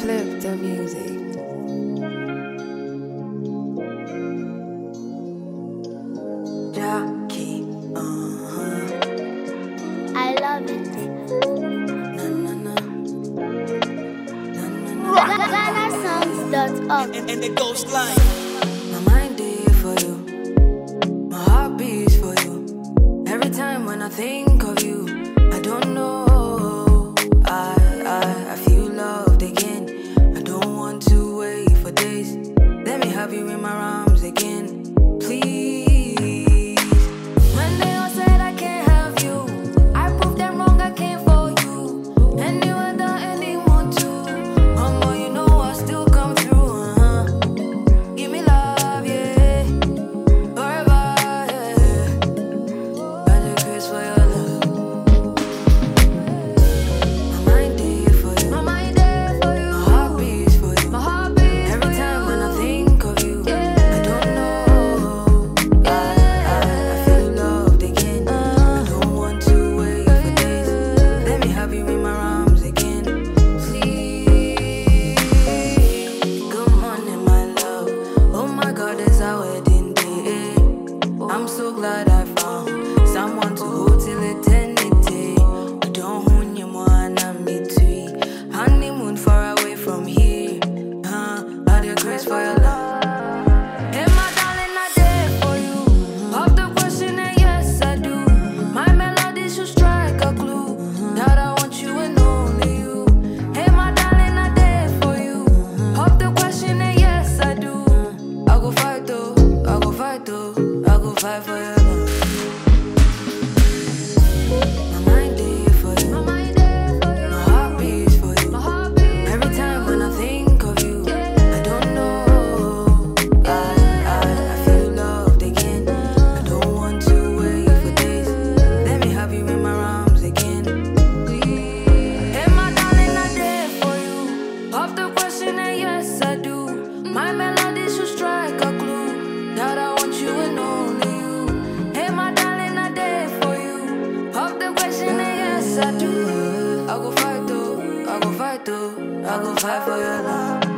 flip the music. Jackie, I love it. na na na, na na na. GhanaSongs.org. And the ghost line. My mind is for you, my heart beats for you. Every time when I think of you, I don't know. I feel loved again. I don't want to wait for days. Let me have you in my arms again, please. When they all said I can't have you, I proved them wrong. I came for you. Any weather, anyone too. Mama, you know I still come through. Give me love, yeah. Forever, yeah. Got the grace for your love. My mind there for you. My mind there for you. My heart beats for you. My heart beats every time when I think of you. I don't know. I feel loved again. I don't want to wait for days. Let me have you in my arms again, please. Good morning, my love. Oh my God, it's our wedding day. I'm so glad I found someone to hold till eternity. I don't want you more than me too. Honeymoon far away from here. Got the grace for your love. Hey, my darling, I did for you. Off the question, and yes, I do. My melody should strike a clue that I want you and only you. Hey, my darling, I did for you. Off the question, and yes, I do. I go fight though, I go fight though, I go fight for your love. My mind there for you, my mind there for you. My heart beats for you, my heart beats every time when I think of you. I don't know. I feel loved again. I don't want to wait for days. Let me have you in my arms again, please. Hey, my darling, I did for you. Off the question, and yes, I do. My melody should strike a clue that I want you and only you. Hey, my darling, I did for you. Off the question, and yes, I do. I go fight though, I go fight though, I go fight for your love.